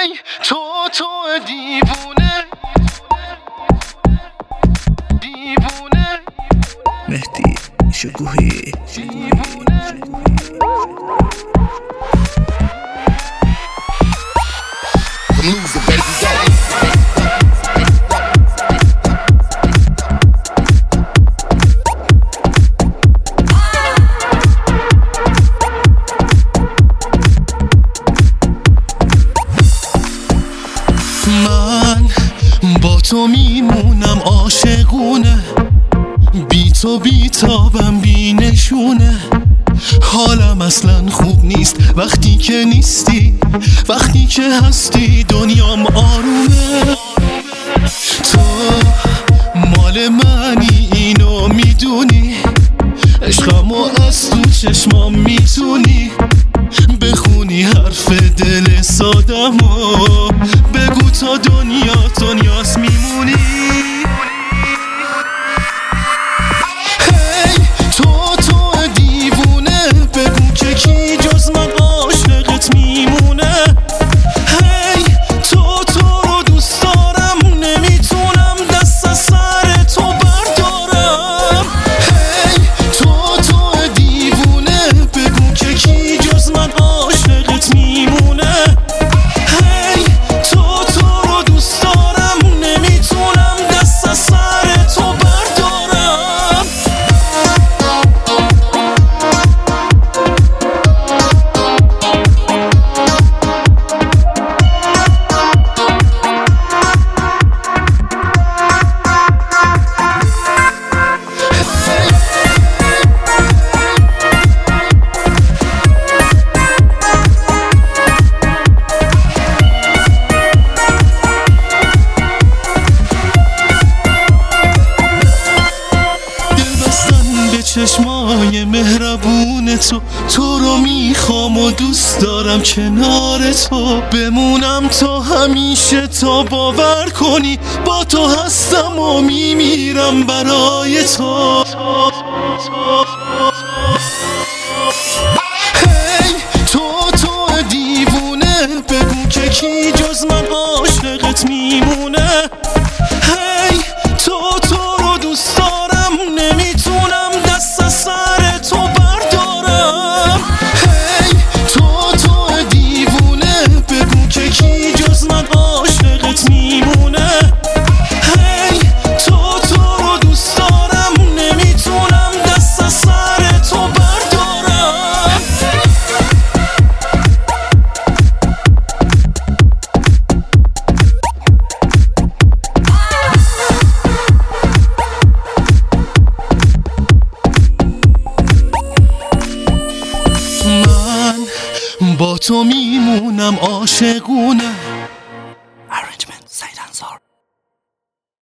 تو دیوونه مهدی شکوهی من با تو میمونم عاشقونه، بی تو بیتابم بی نشونه. حالم اصلا خوب نیست وقتی که نیستی، وقتی که هستی دنیام آرومه. تو مال منی اینو میدونی، عشقمو از تو چشمام میتونی بخونی حرف دل سادمو، بگو تا دنیاست میمونی. هی تو دیوونه، بگو که کی جز من عاشقت میمونه. هی تو رو دوست دارم، نمیتونم دست از سر تو بردارم. هی تو دیوونه، بگو که کی جز من عاشقت میمونه. هی تو رو دوست دارم، نمیتونم دست از سر تو بردارم. چشمای مهربون تو رو میخوام و دوست دارم کنار تو بمونم تا همیشه، تا باور کنی با تو هستم و میمیرم برای تو. هی تو دیوونه، بگو که کی جز من عاشقت میمونه. هی تو رو دوست دارم، نمیتونم دست از سر تو بردارم. هی تو دیوونه، بگو که کی جز من عاشقت میمونه. هی تو رو دوست دارم، نمیتونم دست از سر تو بردارم. من با تو میمونم عاشقونه،